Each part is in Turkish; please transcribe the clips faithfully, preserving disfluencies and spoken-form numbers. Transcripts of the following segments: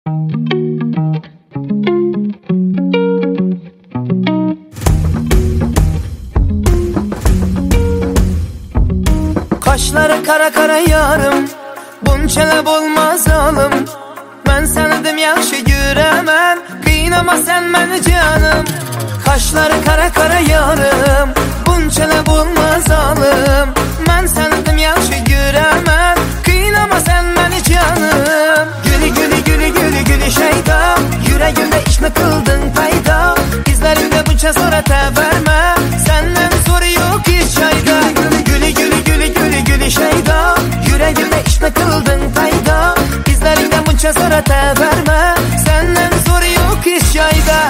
Kaşları kara kara yarım, bunçelep olmaz oğlum. Ben senidim yaxşı göremem, kıynama sen beni canım. Kaşları kara kara yarım, bunçelep olmaz oğlum. Ben senidim yaxşı göremem, kıynama sen beni canım. Gülü gülü gülü gülü gülü şeyda, yüreğimde iş mi kıldın payda? İzlerimde bunça sonra verme, senden soru yok hiç çayda. Gülü gülü gülü gülü gülü şeyda, yüreğimde iş mi kıldın payda? İzlerimde bunça sonra verme, senden soru yok hiç çayda.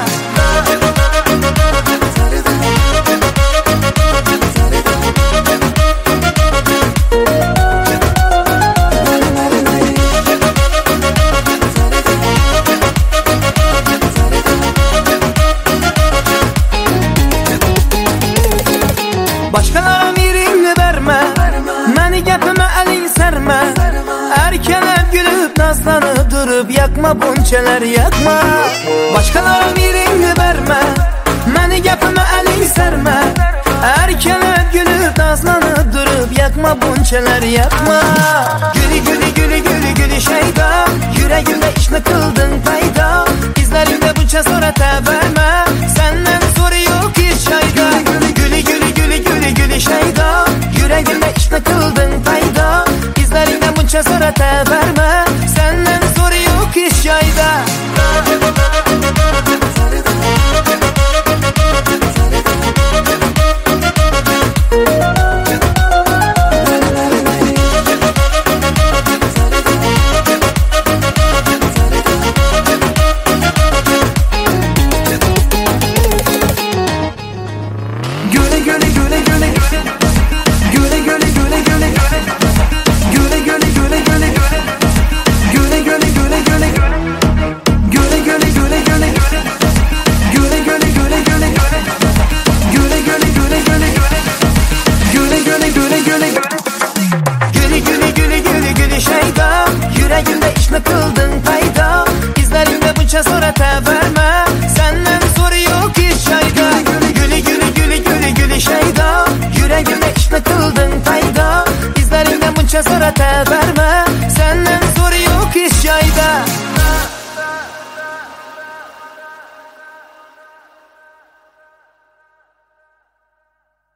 Başkalara mirini verme, məni gəpimə əlin sərmə. Erkələm gülüb nazlanıb durub, yakma bunçeler yakma. Başkalara mirini verme, məni gəpimə əlin sərmə. Erkələm gülüb nazlanıb durub, yakma bunçeler yakma. Gülü gülü gülü gülü gülü şeyda, yüreğimde iş mi kıldın payda? İzlerimde bunça sonra verme, senden soru yok hiç çayda. Gülü gülü gülü gülü gülü şeyda, yüreğimde iş mi kıldın payda? İzlerinden bunça sonra verme, senden soru yok hiç çayda. Yüreğimde iş mi kıldın payda? İzlerimde bunça sonra verme,